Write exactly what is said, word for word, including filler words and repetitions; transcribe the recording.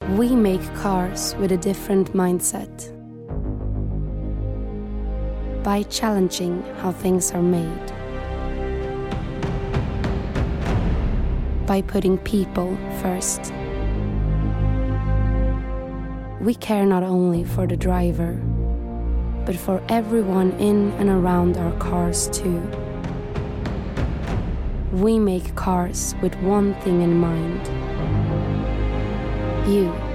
We make cars with a different mindset. By challenging how things are made. By putting people first. We care not only for the driver, but for everyone in and around our cars too. We make cars with one thing in mind. You.